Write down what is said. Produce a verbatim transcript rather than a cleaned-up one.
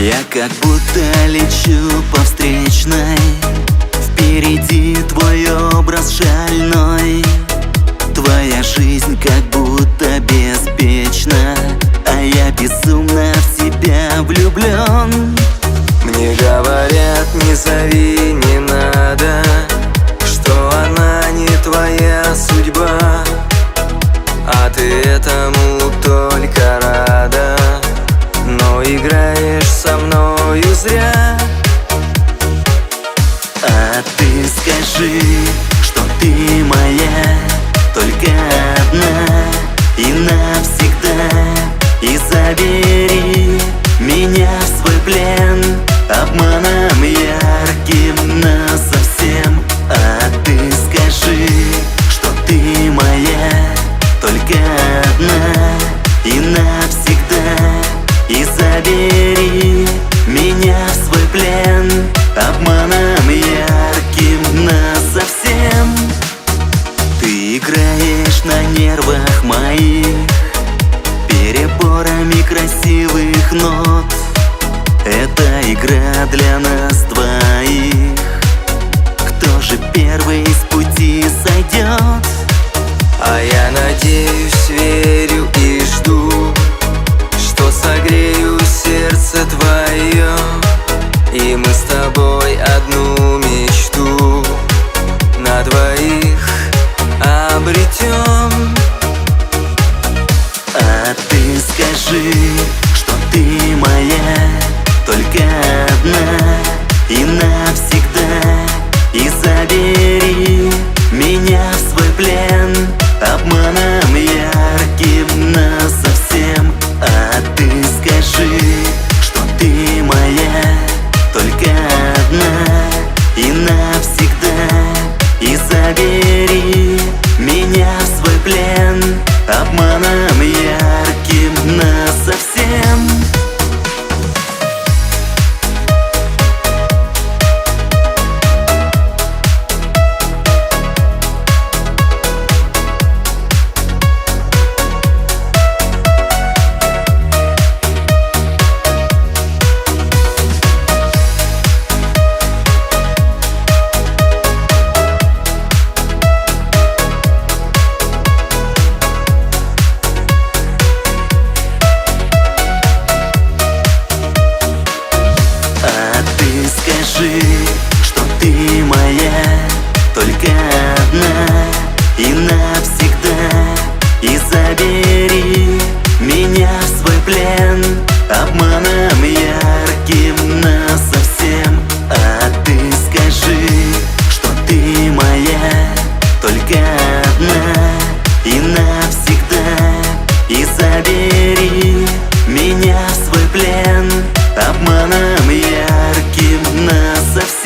Я как будто лечу по встречной, впереди твой образ шальной. Твоя жизнь как будто беспечна, а я безумно в тебя влюблен. Мне говорят, не зови, не надо, что она не твоя судьба, а ты этому только рада, но играешь со мною зря. А ты скажи, что ты моя, только одна и навсегда, и забери меня в свой плен обманом ярким насовсем. А ты скажи, что ты моя, только одна и навсегда, и забери меня в свой плен обманом ярким насовсем. Ты играешь на нервах моих переборами красивых нот. Это игра для нас двоих. Кто же первый с пути сойдет? А я надеюсь, верю и жду, что согрею сердце твое, и мы с тобой одну мечту на двоих обретем. А ты скажи, что ты моя, только одна и навсегда, и забери меня в свой плен обманом ярким насовсем. А ты скажи, что ты моя, только одна и навсегда, и забери меня в свой плен обманом ярким насовсем. Скажи, что ты моя, только одна и навсегда, и забери меня в свой плен обманом ярким насовсем. А ты скажи, что ты моя, только одна и навсегда, и забери меня в свой плен обманом ярким насовсем.